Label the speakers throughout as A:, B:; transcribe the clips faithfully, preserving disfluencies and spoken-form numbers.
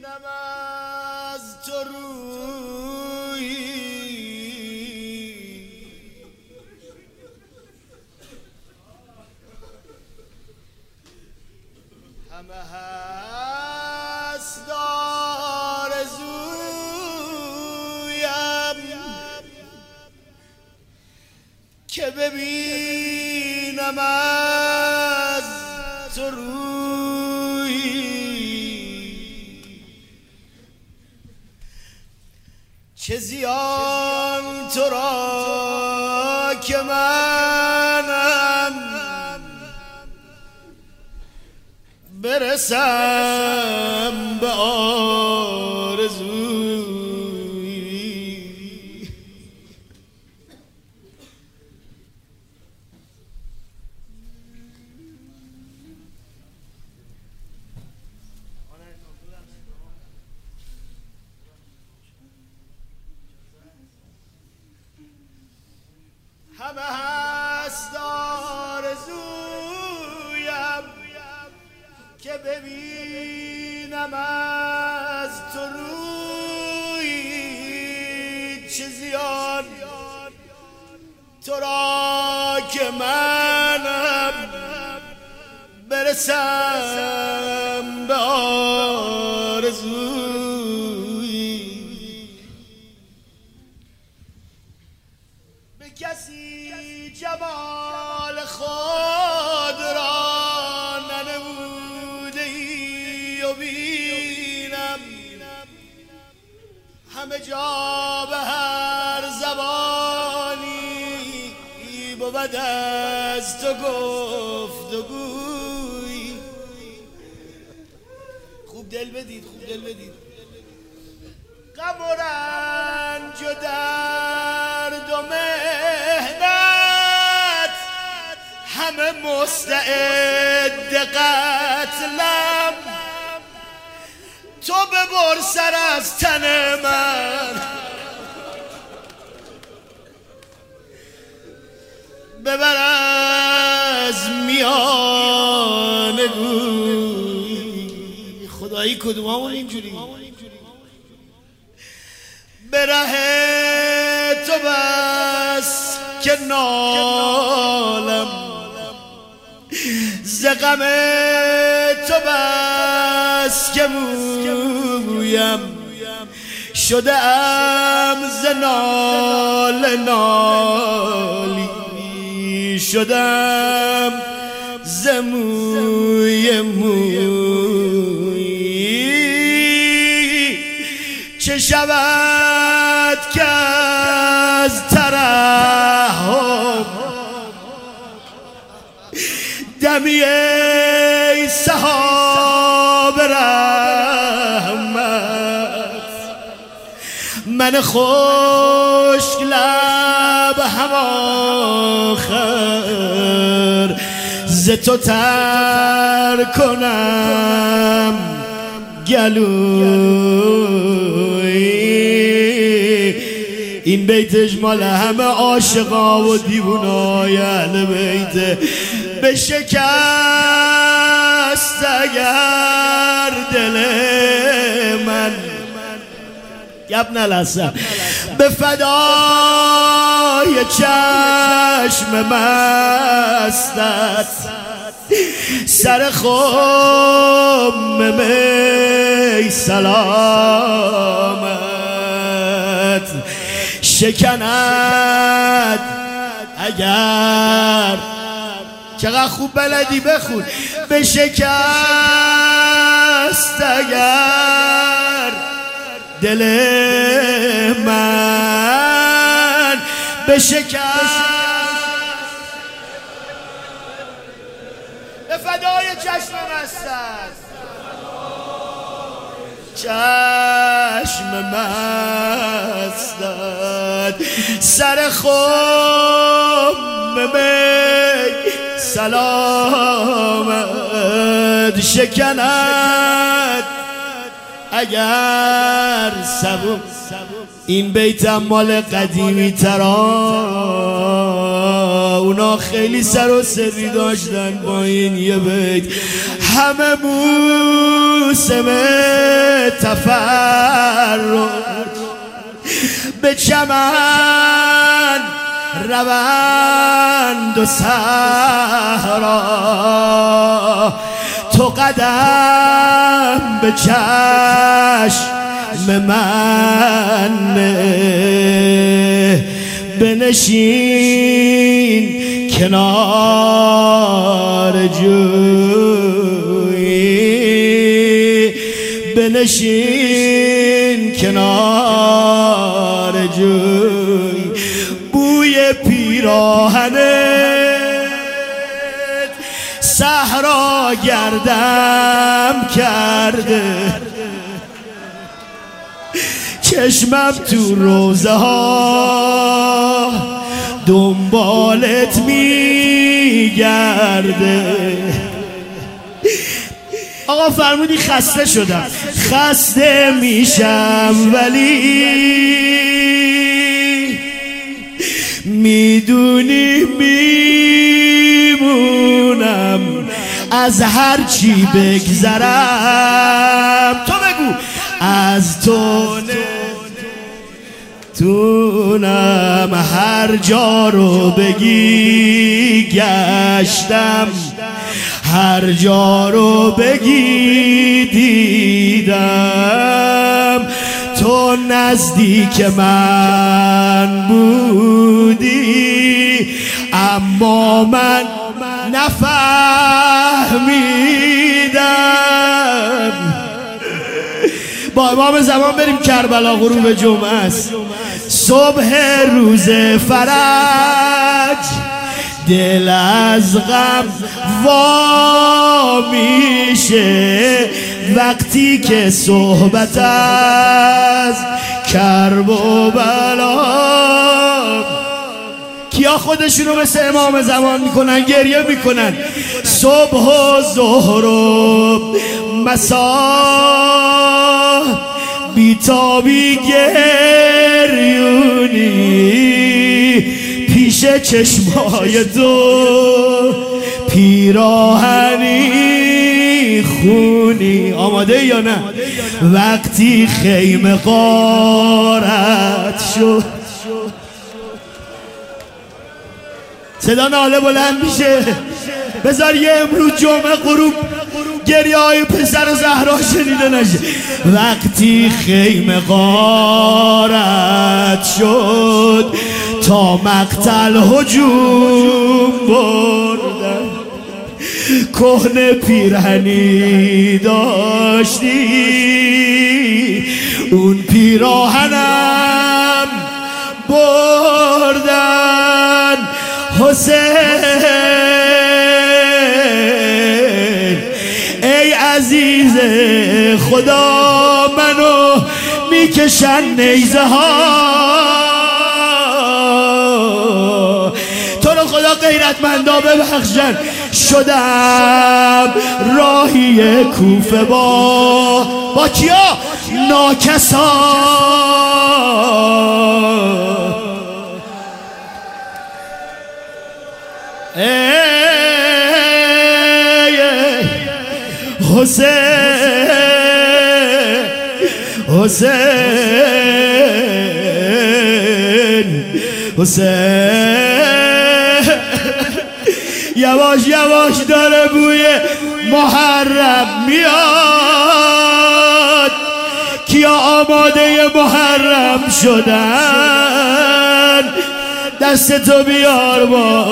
A: ببینم از تو روی همه هست آرزویم که ببینم از تو روی چه زیان تو را که منم برسم به آرزوی همه هست آرزویم که ببینم از تو روی چه زیان تو را که منم برسم به آرزوی به کسی جمال خود را ننموده ای و بینم همه جا به هر زبانی بود از تو گفتگوی خوب دل بدید خوب دل بدید غم و رنج و درد و مهنت همه مستعد قتلم تو ببر سر از تن من ببر از میان گوی خدایی کدوم همون اینجوری به ره تو بس که نالم ز غم تو بس که مویم شده ام ز نال نالی شدم ز موی موی چه شود که از ترحم دمی ای سحاب رحمت من خشک لب هم آخر ز تو تر کنم گلوی این بیت اجمال همه عاشقا و دیوانای اهل بیت به شکست اگر دل من یبن الحسن به فدای چشم مستت سر خم می سلامت شکند اگر چقدر خوب بلدی بخون به شکست اگر دل من به شکست به فدای چشم مستت چشم مستت سر خم می سلامت شکند اگر سبو این بیتم مال قدیمی ترا اونا خیلی سر و سری داشتن با این یه بیت همه موسم تفرج به چمن روند و صحرا تو قدم به چشم من بنشین کنار جوی بنشین کنار جوی بوی پیراهنت صحرا گردم کرده چشمم تو روزه ها دنبالت میگرده. آقا فرمودی خسته شدم، خسته میشم ولی میدونی میمونم از هر چی بگذرم. تو بگو از تو تونم هر جا رو بگی گشتم، هر جا رو بگی دیدم. تو نزدیک من بودی اما من نفهمیدم. با امام زمان بریم کربلا، غروب جمعه است، صبح روز فرج دل از غم وا میشه وقتی که صحبت از کرب و بلا. کیا خودشونو مثل امام زمان میکنن؟ گریه میکنن صبح و ظهر و مسا، بیتابی گریونی پیش چشمای تو، پیراهنی خونی. آماده یا نه؟ وقتی خیمه غارت شد، صدا ناله بلند میشه. بذار یه امروز جمعه غروب گریه های پسر و زهرا شنیده نشه. وقتی خیمه غارت شد تا مقتل هجوم بردن، کهنه پیرهنی داشتی اون پیراهنم بردن. حسین ای عزیز خدا منو میکشن نیزه ها، تو رو خدا غیرتمندا ببخشن. شدم راهی کوفه با با کیا؟ ناکسا. ای حسین حسین حسین یواش یواش داره بوی محرم میاد. کیا آماده محرم شدن؟ دستتو بیار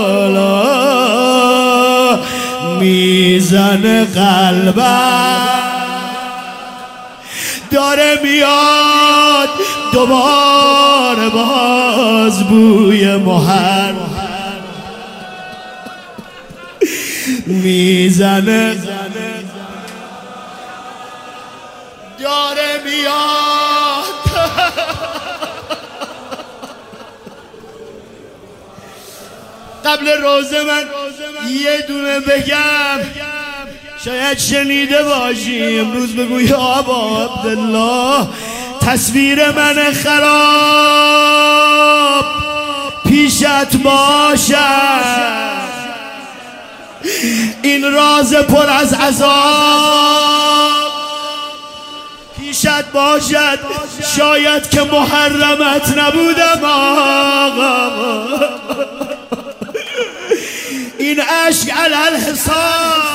A: بالا، میزن قلبم داره میاد دوباره باز بوی محرم میزنه داره میاد. قبل روزه من یه دونه بگم، شاید شنیده باشی. امروز بگو یا ابا عبدالله تصویر من خراب پیشت باشد، این راز پر از عذاب پیشت باشد شاید که محرمت نبودم آقا. این عشق علی الحساب